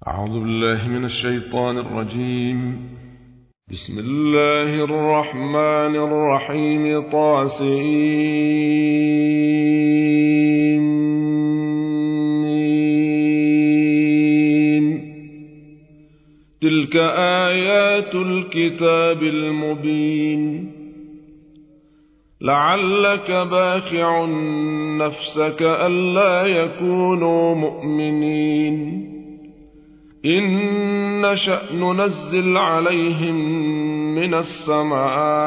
أعوذ بالله من الشيطان الرجيم. بسم الله الرحمن الرحيم. طاسين. تلك آيات الكتاب المبين. لعلك باخع نفسك ألا يكونوا مؤمنين إن نشأ ننزل عليهم من السماء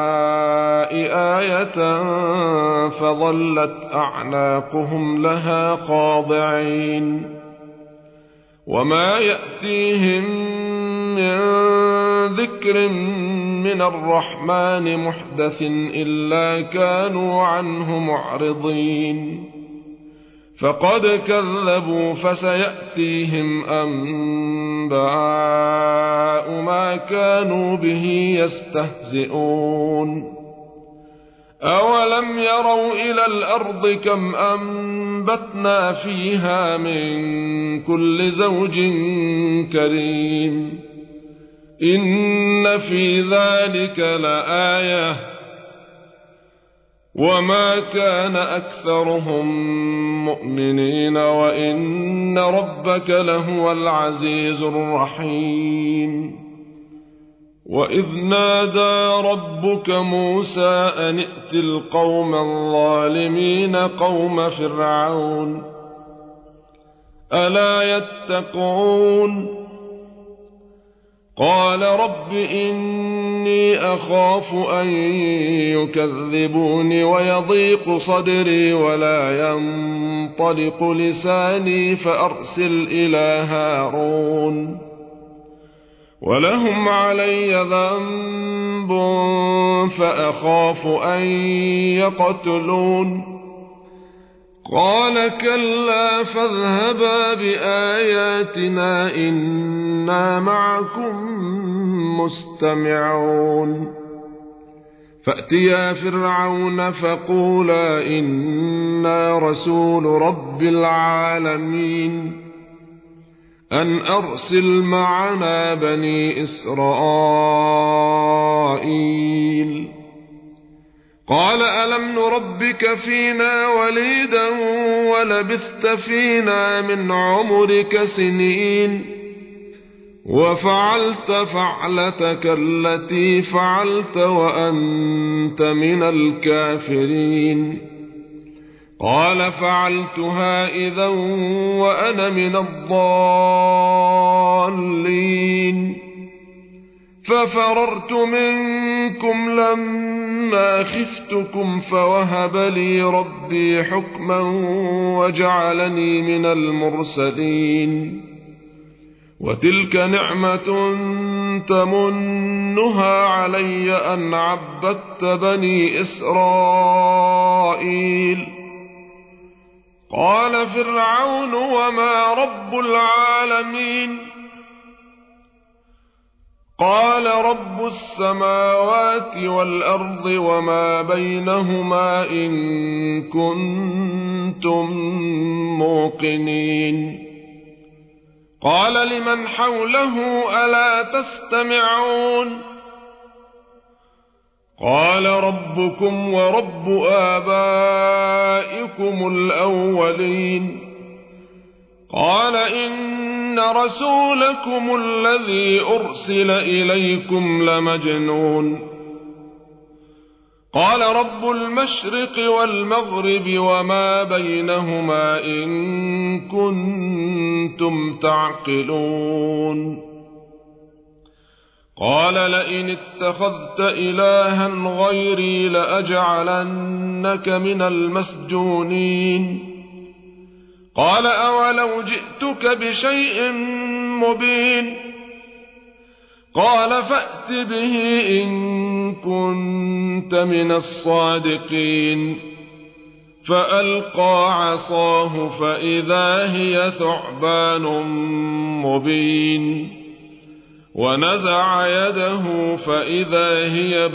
آية فظلت أعناقهم لها خاضعين وما يأتيهم من ذكر من الرحمن محدث إلا كانوا عنه معرضين فقد كذبوا فسيأتيهم أنباء ما كانوا به يستهزئون أولم يروا إلى الأرض كم أنبتنا فيها من كل زوج كريم إن في ذلك لآية وما كان أكثرهم مؤمنين وإن ربك لهو العزيز الرحيم. وإذ نادى ربك موسى أن ائت القوم الظالمين قوم فرعون ألا يتقون قال رب إني أخاف أن يكذبوني ويضيق صدري ولا ينطلق لساني فأرسل إلى هارون ولهم علي ذنب فأخاف أن يقتلون قال كلا فاذهبا بآياتنا إنا معكم مستمعون فأتيا فرعون فقولا إنا رسول رب العالمين أن أرسل معنا بني إسرائيل قال ألم نربك فينا وليدا ولبثت فينا من عمرك سنين وفعلت فعلتك التي فعلت وأنت من الكافرين قال فعلتها إذا وأنا من الضالين ففررت منكم لما خفتكم فوهب لي ربي حكما وجعلني من المرسلين وتلك نعمة تمنها علي أن عبدت بني إسرائيل قال فرعون وما رب العالمين قال رب السماوات والأرض وما بينهما إن كنتم موقنين قال لمن حوله ألا تستمعون قال ربكم ورب آبائكم الأولين قال إن رسولكم الذي أرسل إليكم لمجنون قال رب المشرق والمغرب وما بينهما إن كنتم تعقلون قال لئن اتخذت إلها غيري لأجعلنك من المسجونين قال أولو جئتك بشيء مبين قال فأت به إن كنت من الصادقين فألقى عصاه فإذا هي ثعبان مبين ونزع يده فإذا هي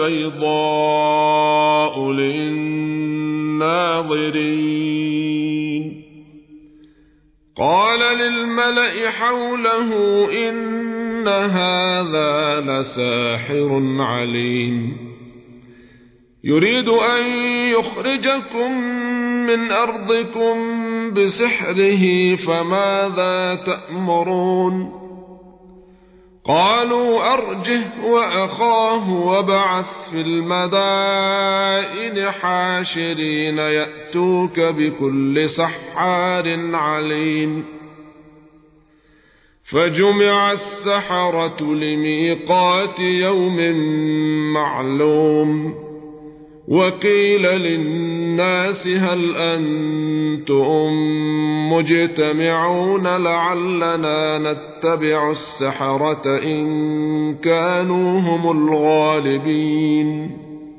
بيضاء للناظرين قال للملأ حوله إن هذا لساحر عليم يريد أن يخرجكم من أرضكم بسحره فماذا تأمرون قالوا أرجه وأخاه وابعث في المدائن حاشرين يأتوك بكل سحار عليم فجمع السحرة لميقات يوم معلوم وقيل للناس هل أنتم مجتمعون لعلنا نتبع السحرة إن كانوا هم الغالبين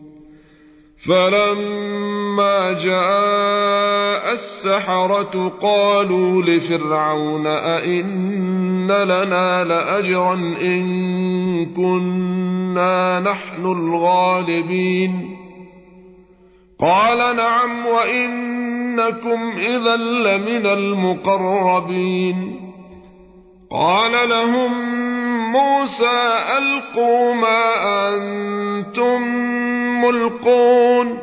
فلما جاء السحرة قالوا لفرعون أئن لنا لأجرا إن كنا نحن الغالبين قال نعم وإنكم إذا لمن المقربين قال لهم موسى ألقوا ما أنتم ملقون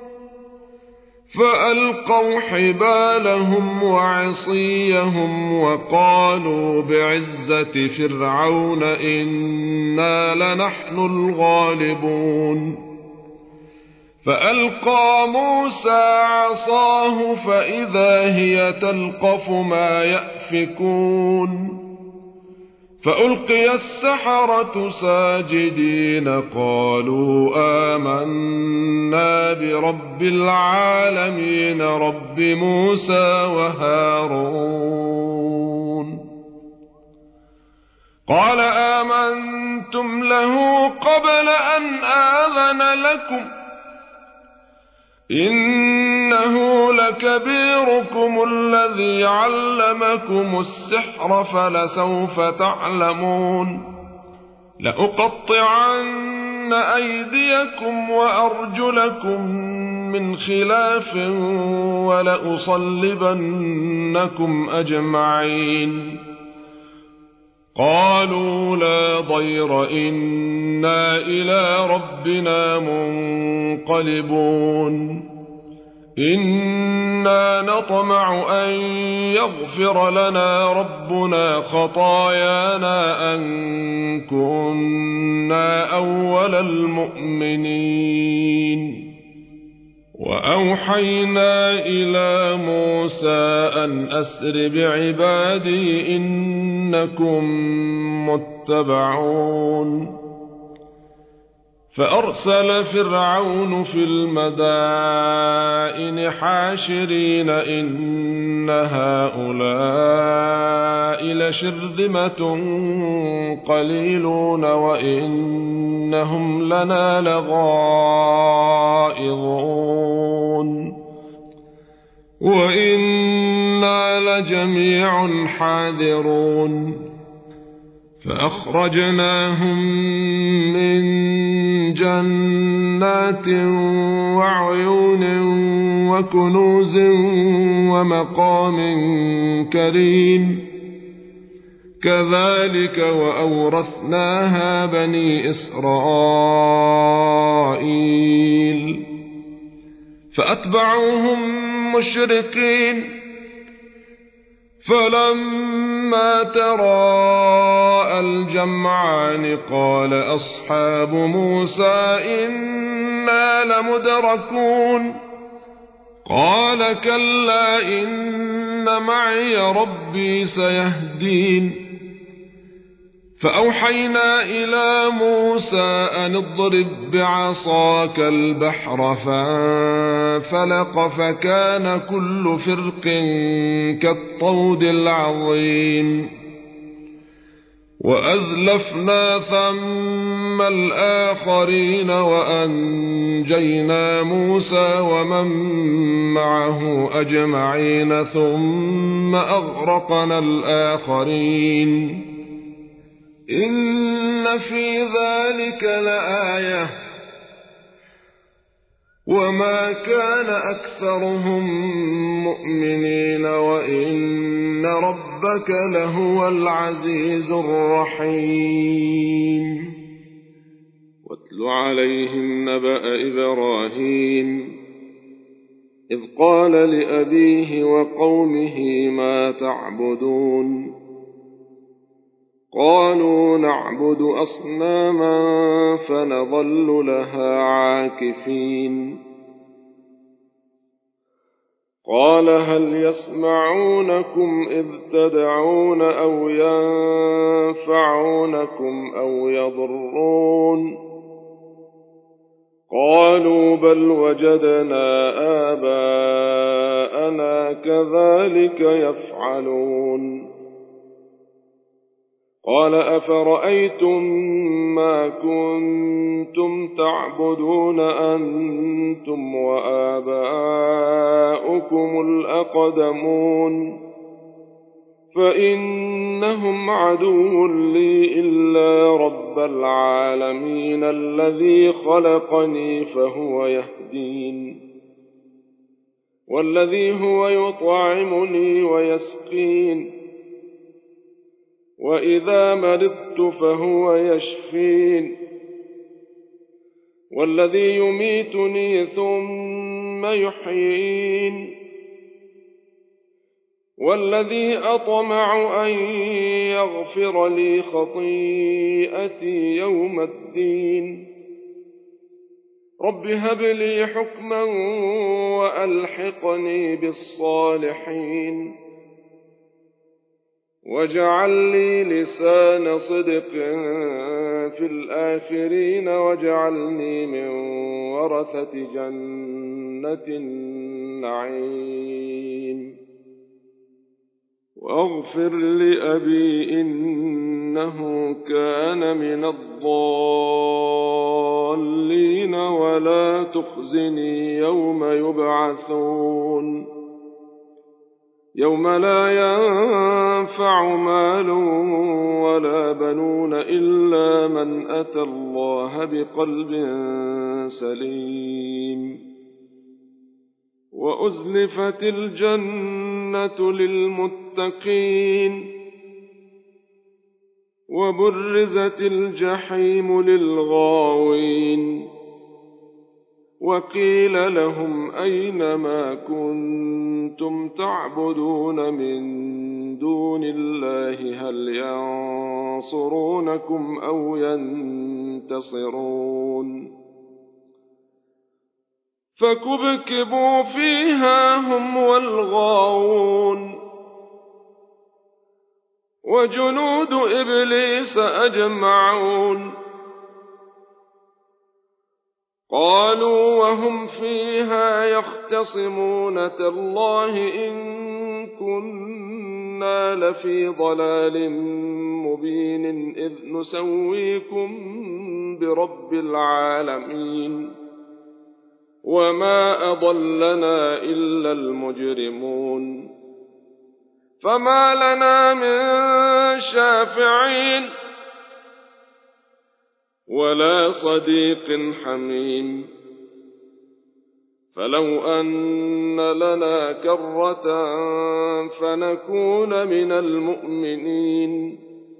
فألقوا حبالهم وعصيهم وقالوا بعزة فرعون إنا لنحن الغالبون فألقى موسى عصاه فإذا هي تلقف ما يأفكون فألقي السحرة ساجدين قالوا آمنا برب العالمين رب موسى وهارون قال آمنتم له قبل أن آذن لكم إنه لكبيركم الذي علمكم السحر فلسوف تعلمون لأقطعن أيديكم وأرجلكم من خلاف ولأصلبنكم أجمعين قالوا لا ضير إنا إلى ربنا منقلبون إنا نطمع أن يغفر لنا ربنا خطايانا أن كنا أول المؤمنين وأوحينا إلى موسى أن أسر بعبادي إنكم متبعون فأرسل فرعون في المدائن حاشرين إن هؤلاء لشرذمة قليلون وإنهم لنا لغائظون وإنا لجميع حاذرون فأخرجناهم من جنات وعيون وكنوز ومقام كريم كذلك وأورثناها بني إسرائيل فأتبعوهم مشرقين فلما تراءى الجمعان قال أصحاب موسى إنا لمدركون قال كلا إن معي ربي سيهدين فأوحينا إلى موسى أن اضرب بعصاك البحر فانفلق فكان كل فرق كالطود العظيم وأزلفنا ثم الآخرين وأنجينا موسى ومن معه أجمعين ثم أغرقنا الآخرين إن في ذلك لآية وما كان أكثرهم مؤمنين وإن وإن ربك لهو العزيز الرحيم واتل عليهم نبأ إبراهيم إذ قال لأبيه وقومه ما تعبدون قالوا نعبد أصناما فنظل لها عاكفين قال هل يسمعونكم إذ تدعون أو ينفعونكم أو يضرون قالوا بل وجدنا آباءنا كذلك يفعلون قال أفرأيتم ما كنتم تعبدون أنتم وآباؤكم الأقدمون فإنهم عدو لي إلا رب العالمين الذي خلقني فهو يهدين والذي هو يطعمني ويسقين وإذا مرضت فهو يشفين والذي يميتني ثم يحيين والذي أطمع أن يغفر لي خطيئتي يوم الدين رب هب لي حكما وألحقني بالصالحين واجعل لي لسان صدق في الآخرين واجعلني من ورثة جنة النعيم واغفر لأبي إنه كان من الضالين ولا تخزني يوم يبعثون يوم لا ينفع مال ولا بنون إلا من أتى الله بقلب سليم وأزلفت الجنة للمتقين وبرزت الجحيم للغاوين وقيل لهم أين ما كنتم تعبدون من دون الله هل ينصرونكم أو ينتصرون فكبكبوا فيها هم والغاوون وجنود إبليس أجمعون قالوا وهم فيها يختصمون تالله إن كنا لفي ضلال مبين إذ نسويكم برب العالمين وما أضلنا إلا المجرمون فما لنا من شافعين ولا صديق حميم فلو أن لنا كرة فنكون من المؤمنين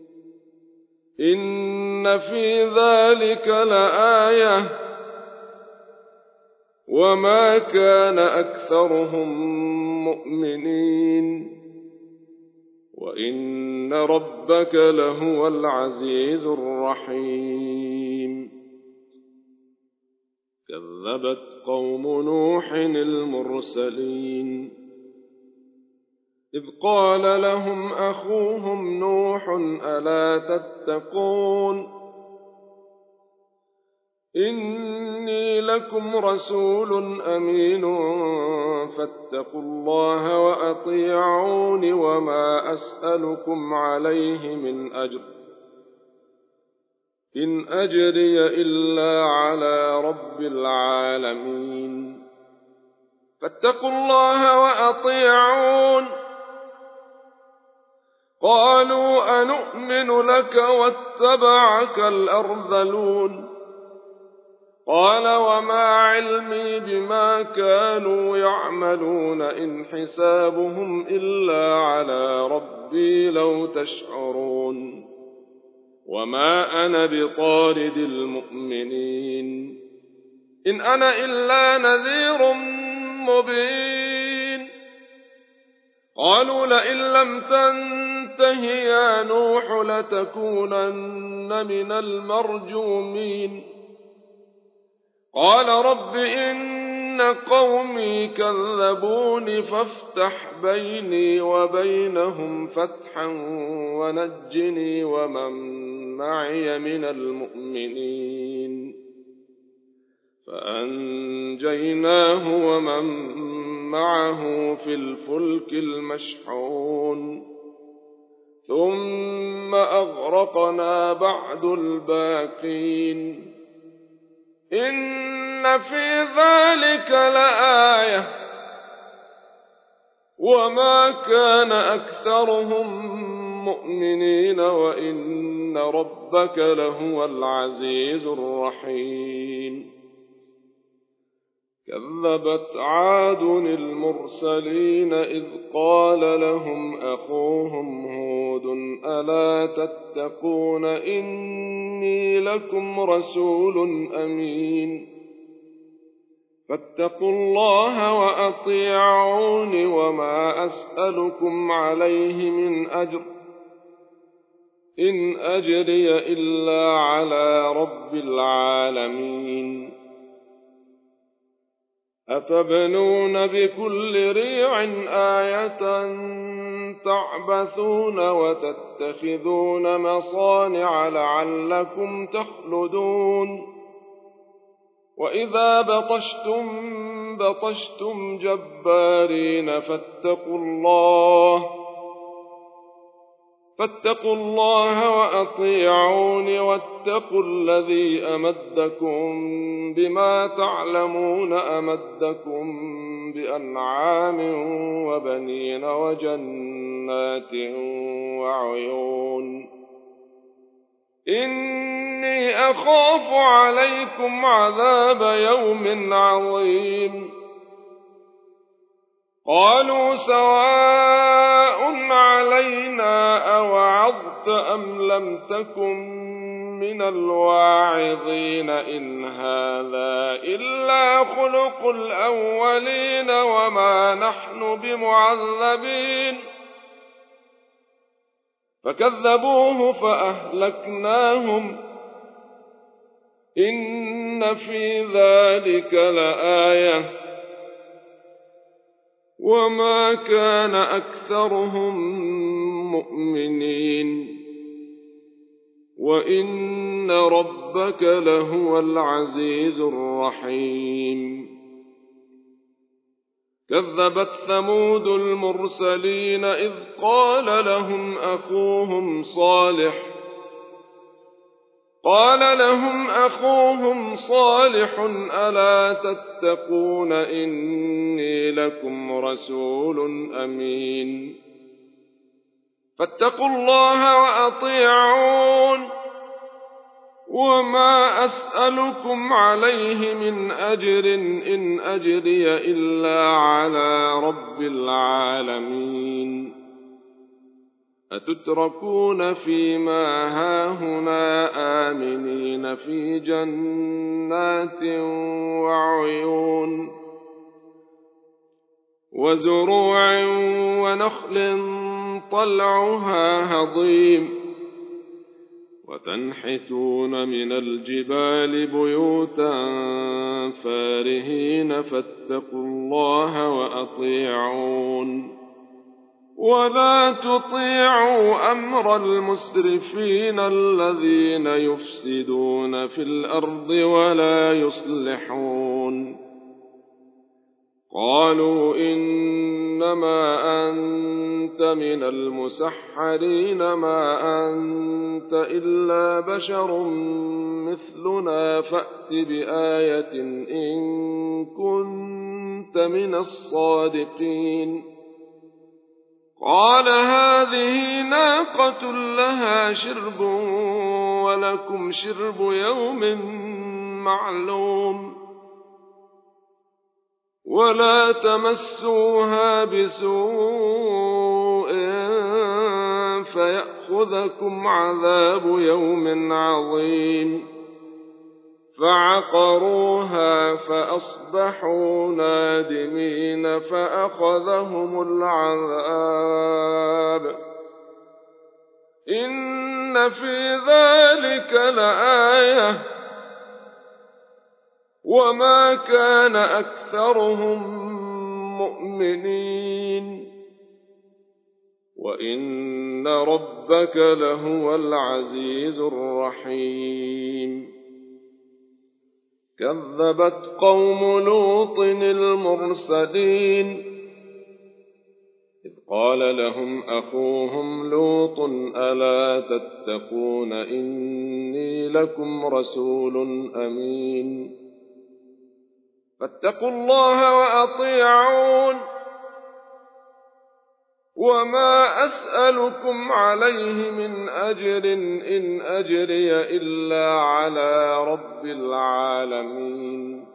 إن في ذلك لآية وما كان أكثرهم مؤمنين وإن ربك لهو العزيز الرحيم كذبت قوم نوح المرسلين إذ قال لهم أخوهم نوح ألا تتقون إني لكم رسول أمين فاتقوا الله وأطيعون وما أسألكم عليه من أجر إن أجري إلا على رب العالمين فاتقوا الله وأطيعون قالوا أنؤمن لك واتبعك الأرذلون قال وما علمي بما كانوا يعملون إن حسابهم إلا على ربي لو تشعرون وما أنا بطارد المؤمنين إن أنا إلا نذير مبين قالوا لئن لم تنته يا نوح لتكونن من المرجومين قال رب إن قومي كذبوني فافتح بيني وبينهم فتحا ونجني ومن معي من المؤمنين فأنجيناه ومن معه في الفلك المشحون ثم أغرقنا بعد الباقين إن في ذلك لآية وما كان أكثرهم مؤمنين وإن ربك لهو العزيز الرحيم كذبت عاد المرسلين إذ قال لهم أخوهم هود ألا تتقون إني لكم رسول أمين فاتقوا الله وأطيعون وما أسألكم عليه من أجر إن أجري إلا على رب العالمين أتبنون بكل ريع آية تعبثون وتتخذون مصانع لعلكم تخلدون وإذا بطشتم جبارين فاتقوا الله وأطيعون واتقوا الذي أمدكم بما تعلمون أمدكم بأنعام وبنين وجنات وعيون إني أخاف عليكم عذاب يوم عظيم قالوا سواء علينا أوعظت أم لم تكن من الواعظين إن هذا إلا خلق الأولين وما نحن بمعذبين فكذبوه فأهلكناهم إن في ذلك لآية وما كان أكثرهم مؤمنين وإن ربك لهو العزيز الرحيم كذبت ثمود المرسلين إذ قال لهم أخوهم صالح ألا تتقون إني لكم رسول أمين فاتقوا الله وأطيعون وما أسألكم عليه من أجر إن أجري إلا على رب العالمين أتتركون فيما هاهنا آمنين في جنات وعيون وزروع ونخل طلعها هضيم وتنحتون من الجبال بيوتا فارهين فاتقوا الله وأطيعون ولا تطيعوا أمر المسرفين الذين يفسدون في الأرض ولا يصلحون قالوا إنما أنت من المسحرين ما أنت إلا بشر مثلنا فأت بآية إن كنت من الصادقين قال هذه ناقة لها شرب ولكم شرب يوم معلوم ولا تمسوها بسوء فيأخذكم عذاب يوم عظيم فعقروها فأصبحوا نادمين فأخذهم العذاب إن في ذلك لآية وما كان أكثرهم مؤمنين وإن ربك لهو العزيز الرحيم كذبت قوم لوط المرسلين إذ قال لهم أخوهم لوط ألا تتقون إني لكم رسول أمين فاتقوا الله وأطيعون وما أسألكم عليه من أجر إن أجري إلا على رب العالمين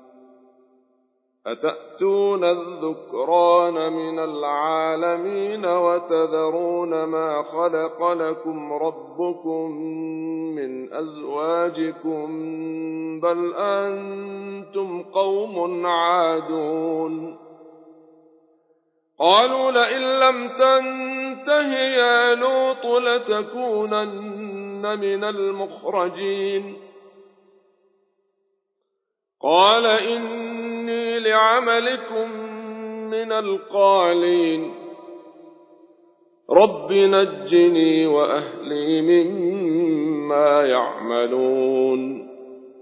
أتأتون الذكران من العالمين وتذرون ما خلق لكم ربكم من أزواجكم بل أنتم قوم عادون قالوا لئن لم تنته يا لوط لتكونن من المخرجين قال إني لعملكم من القالين رب نجني وأهلي مما يعملون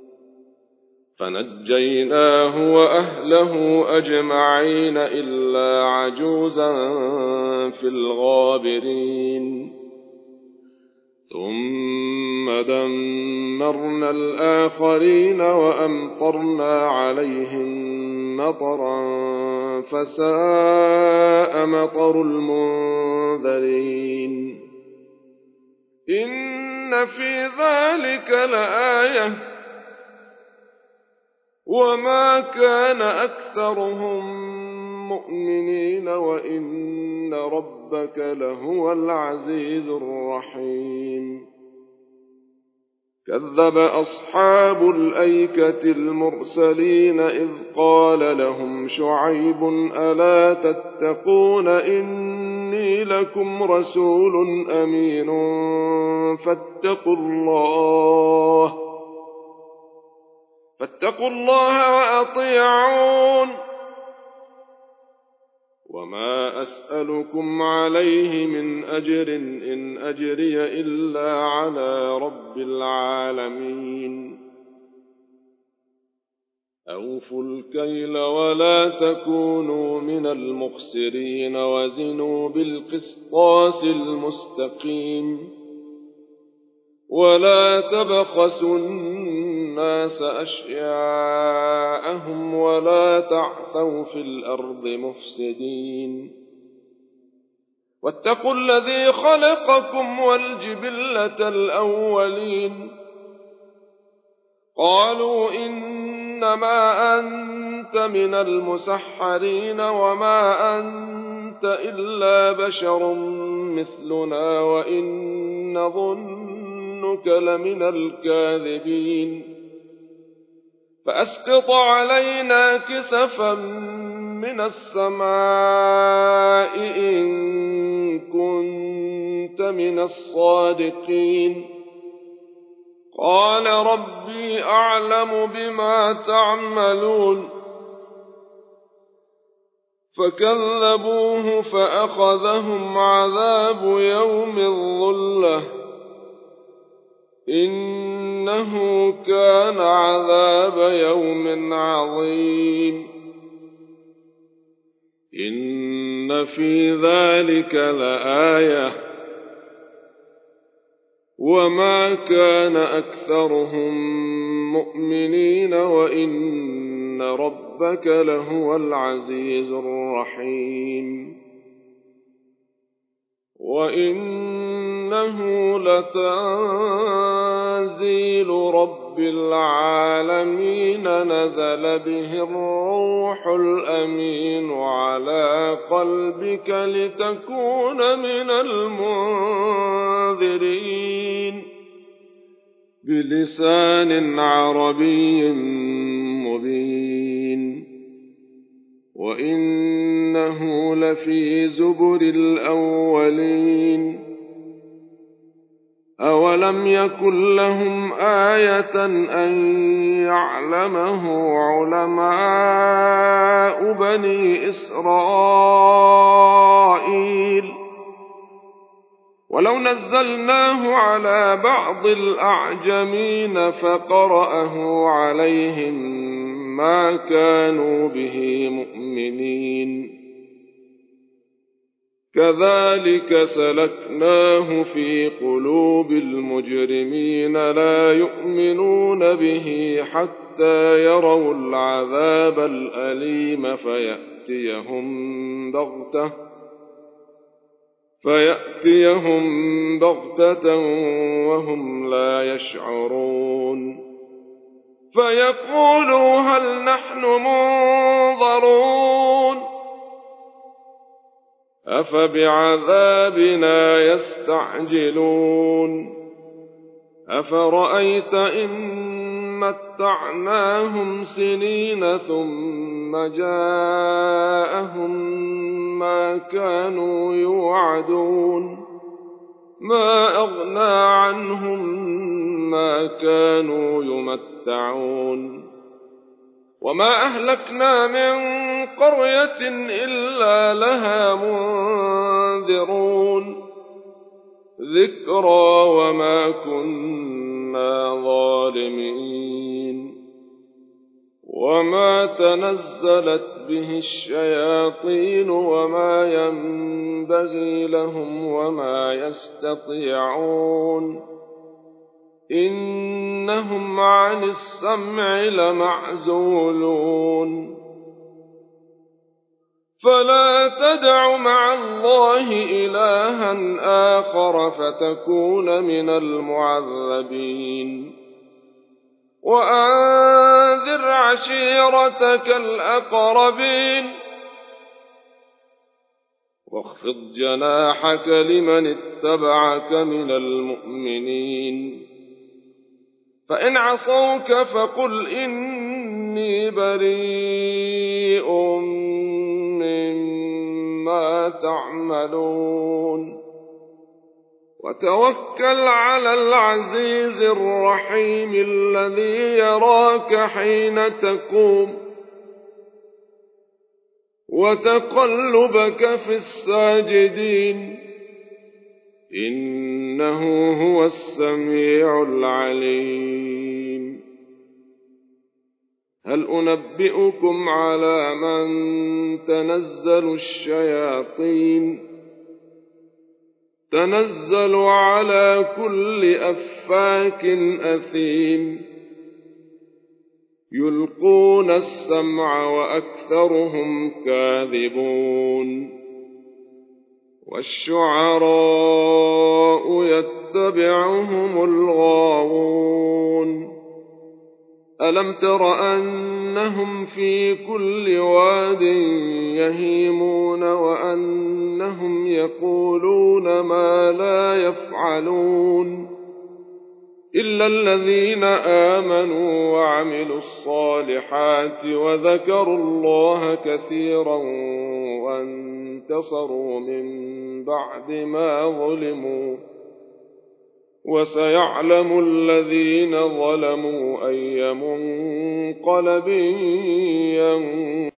فنجيناه وأهله أجمعين إلا عجوزا في الغابرين ثم دمرنا الآخرين وأمطرنا عليهم مطرا فساء مطر المنذرين إن في ذلك لآية وما كان أكثرهم مؤمنين وإن ربك لهو العزيز الرحيم كذب أصحاب الأيكة المرسلين إذ قال لهم شعيب ألا تتقون إني لكم رسول أمين فاتقوا الله وأطيعون وما أسألكم عليه من أجر إن أجري إلا على رب العالمين أوفوا الكيل ولا تكونوا من المخسرين وزنوا بالقسطاس المستقيم ولا تبخسوا الناس أشياءهم ولا تعثوا في الأرض مفسدين واتقوا الذي خلقكم والجبلة الأولين قالوا إنما أنت من المسحرين وما أنت إلا بشر مثلنا وإن نظنك لمن الكاذبين فأسقط علينا كسفا من السماء إن كنت من الصادقين قال ربي أعلم بما تعملون فكذبوه فأخذهم عذاب يوم الظلة إنه كان عذاب يوم عظيم إن في ذلك لآية وما كان أكثرهم مؤمنين وإن ربك لهو العزيز الرحيم وإنه لتنزيل رب العالمين نزل به الروح الأمين على قلبك لتكون من المنذرين بلسان عربي مبين وإنه لفي زبر الأولين أولم يكن لهم آية أن يعلمه علماء بني إسرائيل ولو نزلناه على بعض الأعجمين فقرأه عليهم ما كانوا به مؤمنين كذلك سلكناه في قلوب المجرمين لا يؤمنون به حتى يروا العذاب الأليم فيأتيهم بغتة وهم لا يشعرون فيقولوا هل نحن منظرون أفبعذابنا يستعجلون أفرأيت إن متعناهم سنين ثم جاءهم ما كانوا يوعدون ما أغنى عنهم ما كانوا يمتعون وما أهلكنا من قرية إلا لها منذرون ذكرى وما كنا ظالمين وما تنزلت به الشياطين وما ينبغي لهم وما يستطيعون إنهم عن السمع لمعزولون فلا تدع مع الله إلها آخر فتكون من المعذبين وأنذر عشيرتك الأقربين واخفض جناحك لمن اتبعك من المؤمنين فإن عصوك فقل إني بريء مما تعملون وتوكل على العزيز الرحيم الذي يراك حين تقوم وتقلبك في الساجدين إنه هو السميع العليم هل أنبئكم على من تنزل الشياطين تنزل على كل أفاك أثيم يلقون السمع وأكثرهم كاذبون والشعراء يتبعهم الغاوون ألم تر أنهم في كل واد يهيمون وأنهم يقولون ما لا يفعلون إلا الذين آمنوا وعملوا الصالحات وذكروا الله كثيرا وانتصروا من بعد ما ظلموا وسيعلم الذين ظلموا أي منقلب